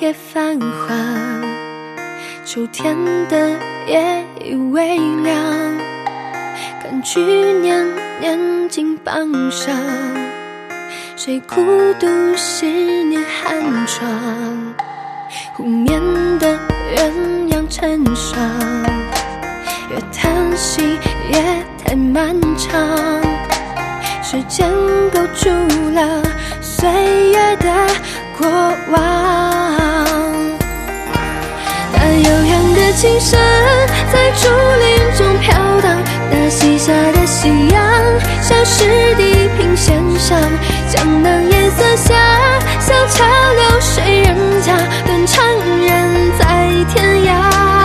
叶泛黄，秋天的夜已微凉，看去年年近傍上，谁孤独10年寒窗，湖面的鸳鸯成双，越叹息夜太漫长，时间勾住了岁月的过往。那悠扬的琴声在竹林中飘荡，那西下的夕阳像是地平线上，江南夜色下小桥流水人家，断肠人在天涯。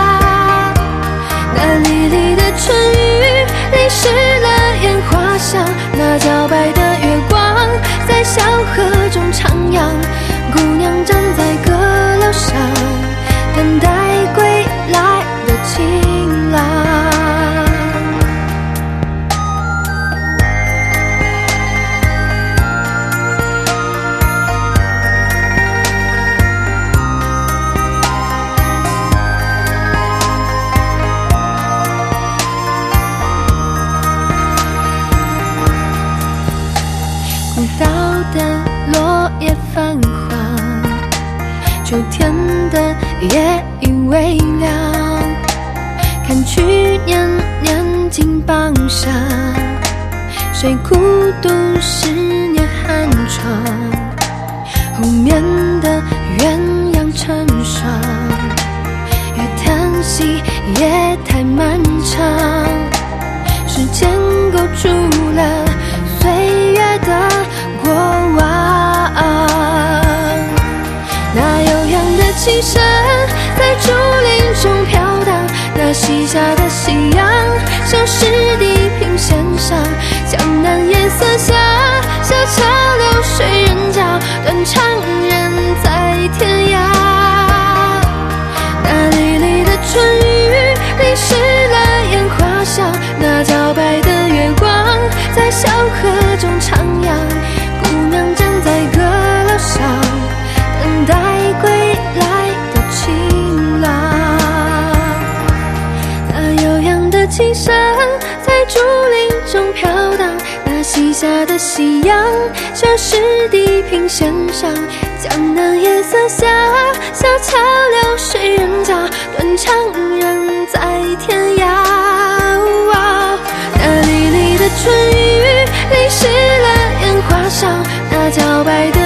那离离的春雨淋湿了烟花香，那皎白的月光在小河中徜徉，姑娘站在阁楼上，等待归来的情郎。古道的落叶泛黄，秋天的夜已微凉，看去年年近傍上，谁孤独10年寒窗，湖面的鸳鸯成双，越叹息夜太漫长，时间勾住了岁月的过往。那悠扬的琴声在竹林中飘荡，那西下的夕阳像是地平线上，江南夜色下小桥流水人家，断肠人在天涯。那离离的春雨淋湿了烟花香，那皎白的月光在小河中徜徉，姑娘站在阁楼上，等待归来的情郎。那悠扬的琴声在竹林中飘荡，那西下的夕阳像是地平线上，江南夜色下小桥流水人家，断肠人在天涯。那离离的春雨淋湿了烟花香，那皎白的